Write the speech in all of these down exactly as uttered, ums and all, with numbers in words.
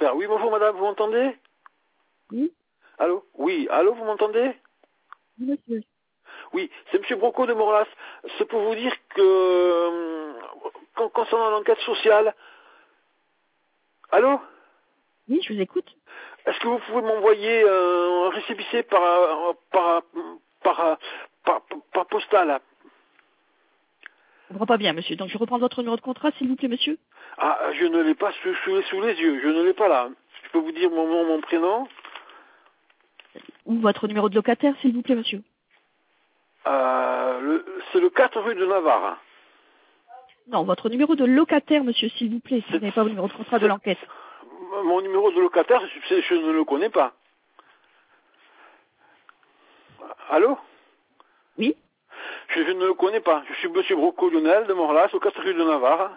super. Oui, bonjour madame, vous m'entendez? Oui, Allô? Oui, allô, vous m'entendez? oui, monsieur. Oui, c'est monsieur Broco de Morlas. C'est pour vous dire que, euh, con- concernant l'enquête sociale... Allô? Oui, je vous écoute. Est-ce que vous pouvez m'envoyer un récépissé par, euh, par, par, par, par, par postal? Je comprends pas bien, monsieur. Donc, je reprends votre numéro de contrat, s'il vous plaît, monsieur. Ah, je ne l'ai pas sous, sous, sous les yeux, je ne l'ai pas là. Je peux vous dire mon nom, mon prénom? Ou votre numéro de locataire, s'il vous plaît, monsieur. Euh, le- c'est le quatre rue de Navarre. Non, votre numéro de locataire, monsieur, s'il vous plaît, si vous C'est, n'avez pas le numéro de contrat de c'est- l'enquête. mon numéro de locataire, c'est- je ne le connais pas. Allô? Oui. je, je ne le connais pas. Je suis monsieur Broco Lionel de Morlas, au quatre rue de Navarre.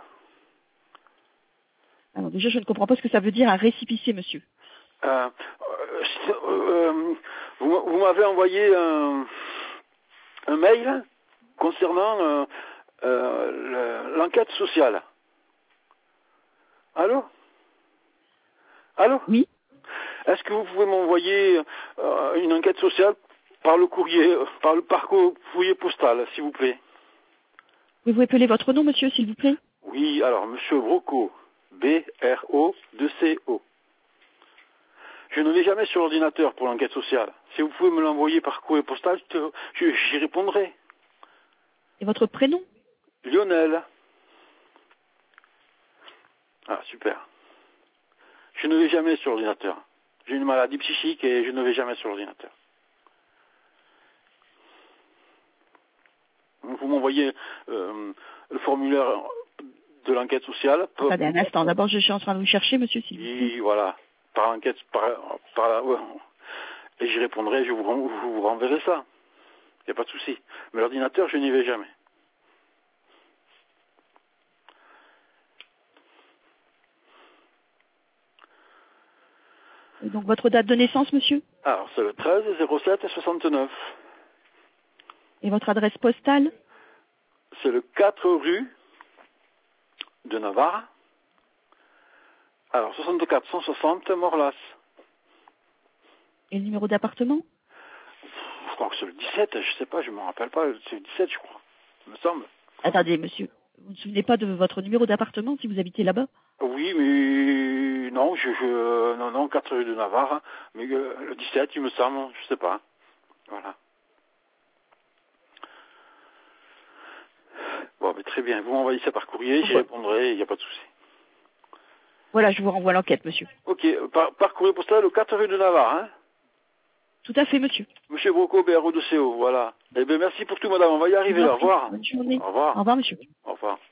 Alors, déjà, je ne comprends pas ce que ça veut dire un récipicé, monsieur. Euh, euh, euh, vous, vous m'avez envoyé un, un mail concernant euh, euh, le- l'enquête sociale. Allô? Allô? Oui. Est-ce que vous pouvez m'envoyer euh, une enquête sociale par le courrier, euh, par le par co- courrier postal, s'il vous plaît? Pouvez-vous appeler votre nom, monsieur, s'il vous plaît? Oui, alors, monsieur Broco, B R O deux C O. Je ne l'ai jamais sur l'ordinateur pour l'enquête sociale. Si vous pouvez me l'envoyer par courrier postal, je- je- j'y répondrai. Et votre prénom? Lionel. Ah, super. Je ne vais jamais sur l'ordinateur. J'ai une maladie psychique et je ne vais jamais sur l'ordinateur. Vous m'envoyez euh, le formulaire de l'enquête sociale. Attendez un instant. D'abord, je suis en train de vous chercher, monsieur, s'il vous plaît. Et voilà, par l'enquête, par, par la, ouais. Et j'y répondrai, je vous, ren- je vous renverrai ça. Il n'y a pas de souci. Mais l'ordinateur, je n'y vais jamais. Et donc, votre date de naissance, monsieur? Alors, c'est le treize zéro sept soixante-neuf. Et votre adresse postale? C'est le quatre rue de Navarre. Alors, soixante-quatre cent soixante Morlas. Et le numéro d'appartement? Je crois que c'est le dix-sept, je sais pas, je ne me rappelle pas, c'est le dix-sept, je crois. Il me semble. Attendez, monsieur. Vous ne vous souvenez pas de votre numéro d'appartement si vous habitez là-bas? Oui, mais non, je, je non, non, quatre rue de Navarre, hein. Mais euh, le dix-sept, il me semble, je sais pas. Voilà. Bon, mais très bien, vous m'envoyez ça par courrier, j'y Voilà. répondrai, il n'y a pas de souci. Voilà, je vous renvoie l'enquête, monsieur. Ok, par, par courrier postal, au quatre rue de Navarre, hein. Tout à fait, monsieur. Monsieur Broco, B R O deux C O, voilà. Eh bien, merci pour tout, madame, on va y Je vous arriver, en au prie. revoir. Bonne journée. Au revoir. Au revoir, monsieur. Au revoir.